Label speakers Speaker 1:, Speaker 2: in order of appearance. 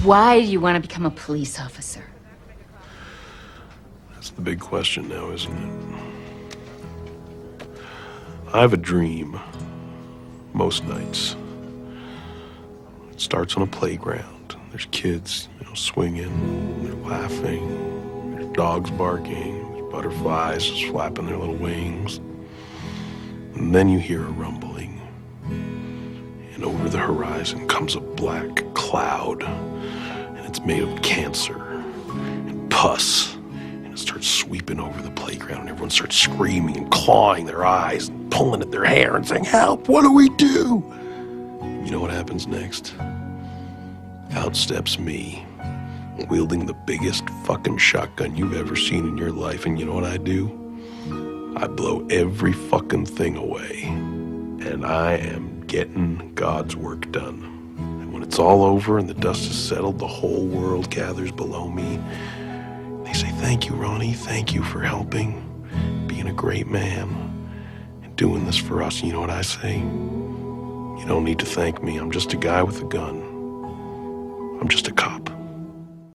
Speaker 1: Why do you want to become a police officer?
Speaker 2: That's the big question now, isn't it? I have a dream most nights. It starts on a playground. There's kids, swinging, they're laughing, there's dogs barking, there's butterflies just flapping their little wings. And then you hear a rumbling. And over the horizon comes a black cloud. And it's made of cancer and pus. And it starts sweeping over the playground. And everyone starts screaming and clawing their eyes and pulling at their hair and saying, "Help, what do we do?" You know what happens next? Out steps me, wielding the biggest fucking shotgun you've ever seen in your life. And you know what I do? I blow every fucking thing away. And I am getting God's work done. And when it's all over and the dust is settled, the whole world gathers below me. They say, "Thank you, Ronnie. Thank you for helping, being a great man, and doing this for us." And you know what I say? "You don't need to thank me. I'm just a guy with a gun. I'm just a